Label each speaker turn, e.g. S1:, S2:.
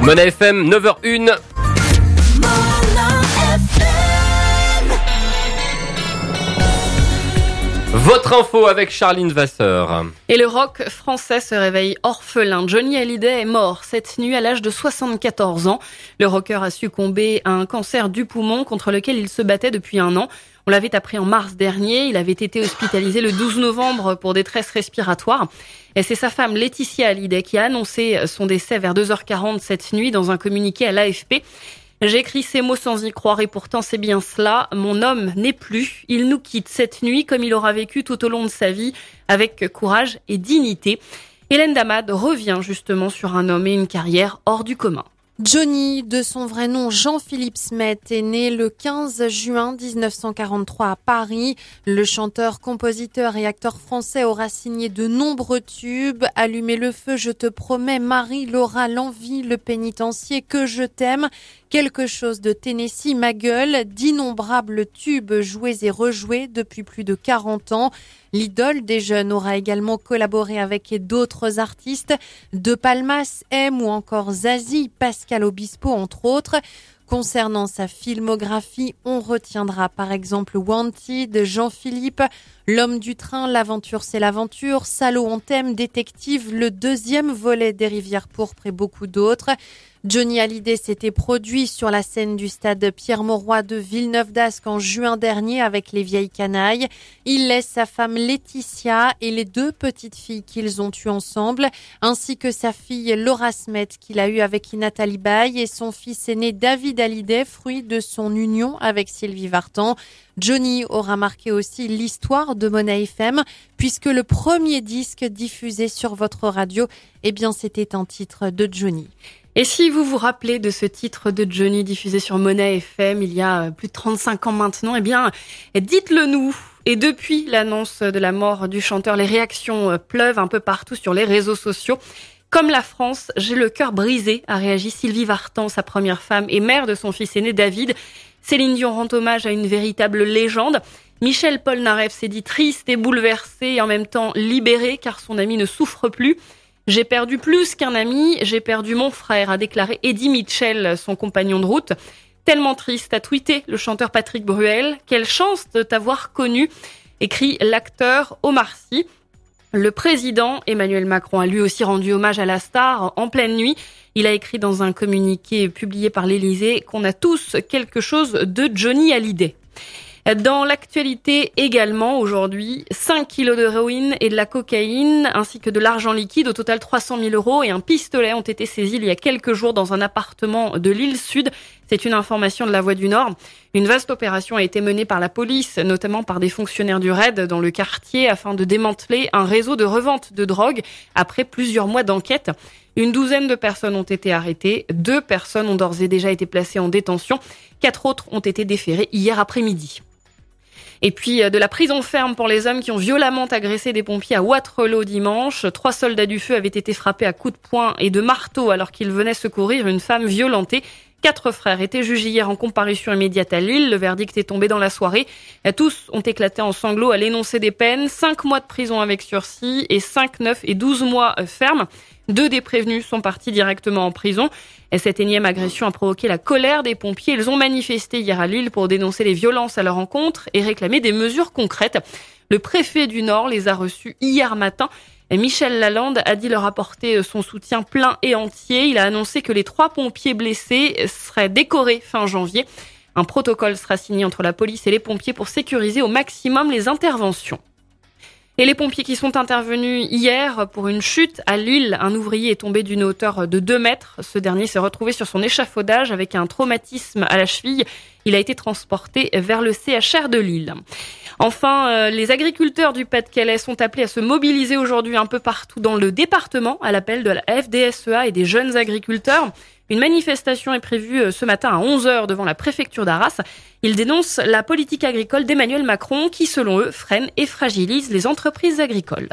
S1: Mona FM, 9h01. Votre info avec Charline Vasseur.
S2: Et le rock français se réveille orphelin. Johnny Hallyday est mort cette nuit à l'âge de 74 ans. Le rocker a succombé à un cancer du poumon contre lequel il se battait depuis 1 an. On l'avait appris en mars dernier. Il avait été hospitalisé le 12 novembre pour détresse respiratoire. Et c'est sa femme Laetitia Hallyday qui a annoncé son décès vers 2h40 cette nuit dans un communiqué à l'AFP. J'ai écrit ces mots sans y croire et pourtant c'est bien cela. Mon homme n'est plus. Il nous quitte cette nuit comme il aura vécu tout au long de sa vie avec courage et dignité. Hélène Damad revient justement sur un homme et une carrière hors du commun.
S3: Johnny, de son vrai nom Jean-Philippe Smet, est né le 15 juin 1943 à Paris. Le chanteur, compositeur et acteur français aura signé de nombreux tubes. Allumer le feu, je te promets, Marie, Laura, l'envie, le pénitencier, que je t'aime. Quelque chose de Tennessee, ma gueule, d'innombrables tubes joués et rejoués depuis plus de 40 ans. L'idole des jeunes aura également collaboré avec d'autres artistes, De Palmas, M ou encore Zazie, Pascal Obispo entre autres. Concernant sa filmographie, on retiendra par exemple Wanted, Jean-Philippe, L'homme du train, L'aventure c'est l'aventure, Salaud on t'aime, Détective, le 2e volet des Rivières pourpres et beaucoup d'autres. Johnny Hallyday s'était produit sur la scène du stade Pierre-Mauroy de Villeneuve-d'Ascq en juin dernier avec Les Vieilles Canailles. Il laisse sa femme Laetitia et les 2 petites filles qu'ils ont eues ensemble, ainsi que sa fille Laura Smet qu'il a eue avec Nathalie Baye et son fils aîné David Hallyday, fruit de son union avec Sylvie Vartan. Johnny aura marqué aussi l'histoire de Mona FM, puisque le premier disque diffusé sur votre radio, c'était un titre de Johnny.
S2: Et si vous vous rappelez de ce titre de Johnny diffusé sur Mona FM il y a plus de 35 ans maintenant, dites-le nous. Et depuis l'annonce de la mort du chanteur, les réactions pleuvent un peu partout sur les réseaux sociaux. Comme la France, j'ai le cœur brisé, a réagi Sylvie Vartan, sa première femme et mère de son fils aîné David. Céline Dion rend hommage à une véritable légende. Michel Polnareff s'est dit triste et bouleversé et en même temps libéré car son ami ne souffre plus. J'ai perdu plus qu'un ami, j'ai perdu mon frère, a déclaré Eddie Mitchell, son compagnon de route. Tellement triste, a tweeté le chanteur Patrick Bruel. Quelle chance de t'avoir connu, écrit l'acteur Omar Sy. Le président Emmanuel Macron a lui aussi rendu hommage à la star en pleine nuit. Il a écrit dans un communiqué publié par l'Élysée qu'on a tous quelque chose de Johnny Hallyday. Dans l'actualité également aujourd'hui, 5 kilos d'héroïne et de la cocaïne ainsi que de l'argent liquide, au total 300 000 € et un pistolet ont été saisis il y a quelques jours dans un appartement de l'île Sud. C'est une information de La Voix du Nord. Une vaste opération a été menée par la police, notamment par des fonctionnaires du RAID dans le quartier afin de démanteler un réseau de revente de drogue après plusieurs mois d'enquête. Une douzaine de personnes ont été arrêtées. 2 personnes ont d'ores et déjà été placées en détention. 4 autres ont été déférées hier après-midi. Et puis de la prison ferme pour les hommes qui ont violemment agressé des pompiers à Wattrelos dimanche. 3 soldats du feu avaient été frappés à coups de poing et de marteau alors qu'ils venaient secourir une femme violentée. 4 frères étaient jugés hier en comparution immédiate à Lille. Le verdict est tombé dans la soirée. Tous ont éclaté en sanglots à l'énoncé des peines. 5 mois de prison avec sursis et 5, 9 et 12 mois fermes. 2 des prévenus sont partis directement en prison. Et cette énième agression a provoqué la colère des pompiers. Ils ont manifesté hier à Lille pour dénoncer les violences à leur encontre et réclamer des mesures concrètes. Le préfet du Nord les a reçus hier matin. Et Michel Lalande a dit leur apporter son soutien plein et entier. Il a annoncé que les 3 pompiers blessés seraient décorés fin janvier. Un protocole sera signé entre la police et les pompiers pour sécuriser au maximum les interventions. Et les pompiers qui sont intervenus hier pour une chute à Lille, un ouvrier est tombé d'une hauteur de 2 mètres. Ce dernier s'est retrouvé sur son échafaudage avec un traumatisme à la cheville. Il a été transporté vers le CHR de Lille. Enfin, les agriculteurs du Pas-de-Calais sont appelés à se mobiliser aujourd'hui un peu partout dans le département à l'appel de la FDSEA et des jeunes agriculteurs. Une manifestation est prévue ce matin à 11h devant la préfecture d'Arras. Ils dénoncent la politique agricole d'Emmanuel Macron qui, selon eux, freine et fragilise les entreprises agricoles.